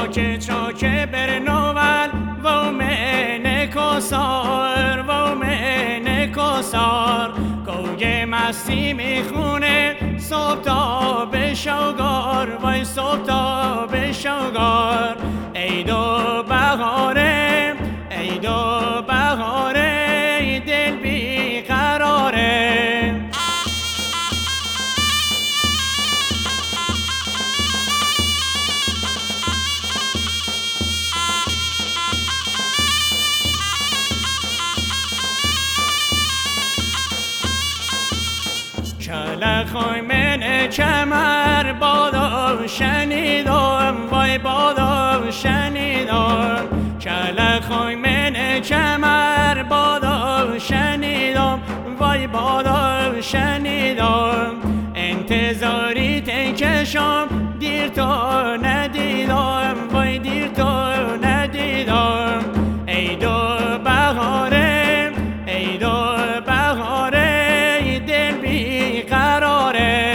چاک برنوال و من کسار کوگه مستی میخونه صبح تا به شوگار وای صبح تا به شوگار ای دو بهاره ای دو بهاره دل بیقراره کلخوی من کمر بادا شنیدم وای بادا شنیدم کلخوی من کمر بادا شنیدم وای بادا شنیدم انتظاری تکشم دیر تا ندیدم وای دیر تا ندیدم ای دو بهاره ای دو بهاره دل بیقراره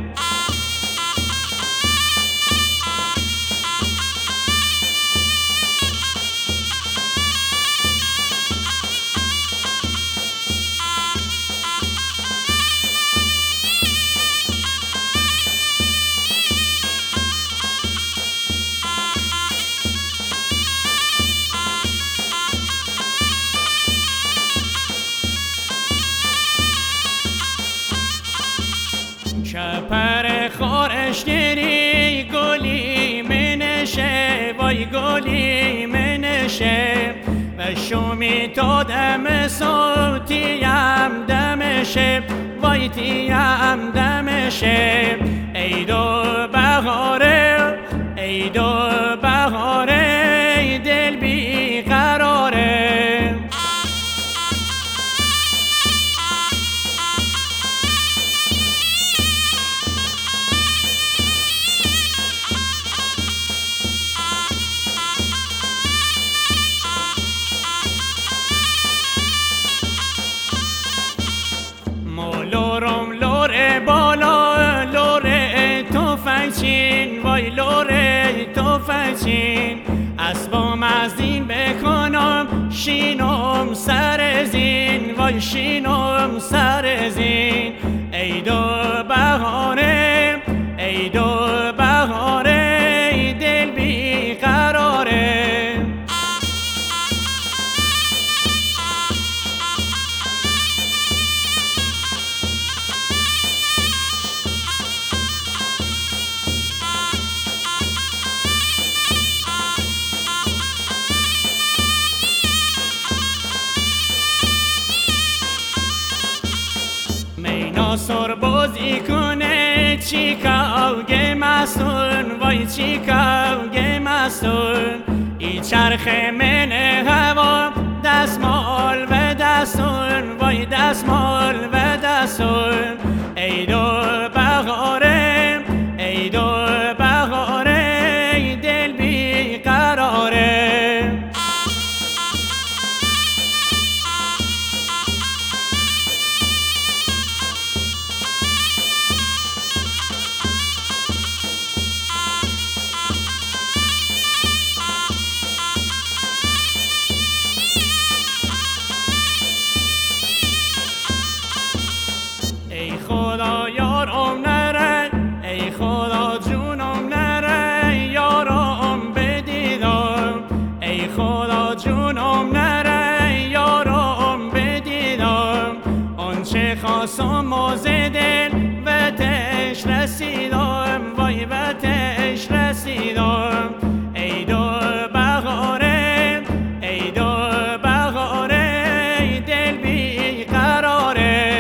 شپر خورش دیری گلی منشه وای گلی منشه و شومی تو دم صوتیم دمشه وای تیم دمشه ای دو بهاره ای دو بهاره دل بیقراره لورم لور بالا لور تفنگچین وای لور تفنگچین اسبم از این بکنم شینم سر زین وای شینم سر زین ای دو بهاره ای دو بهاره دل بیقراره سر بازی کنه چیکاوگه مسون وای چیکاوگه مسون ای چرخ من هوا دستمال و دستون وای دستمال و دستون ای دو بهاره ای دو بهاره دل بیقراره ای خدا یارم نره ای خدا جونم نره یارم بدیدم ای خدا جونم نره یارم بدیدم آنچه خواستم از دل و تش رسیدم وای و تش رسیدم ای دو بهاره ای دو بهاره دل بیقراره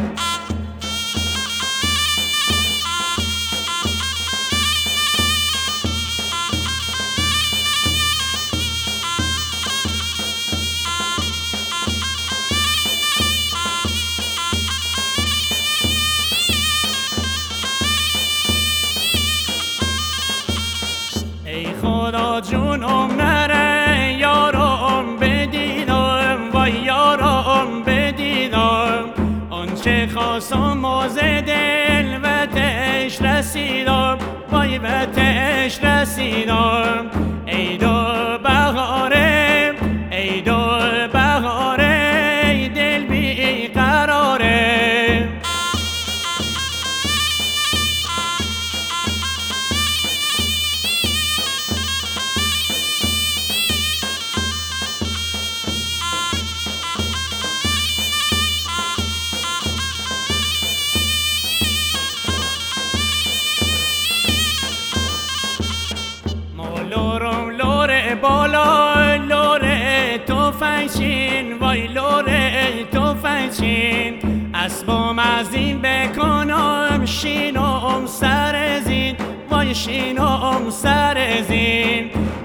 ای خدا جونم نره یارم بدیدم وای یارم بدیدم آنچه خواستم از دل و تش رسیدم وای و تش رسیدم ای دو بهاره ای دو بهاره ای دل بی قراره لورم لور بالا لور تفنگچین وای لور تفنگچین اسبم از این بکنم شینم سر زین وای شینم سر زین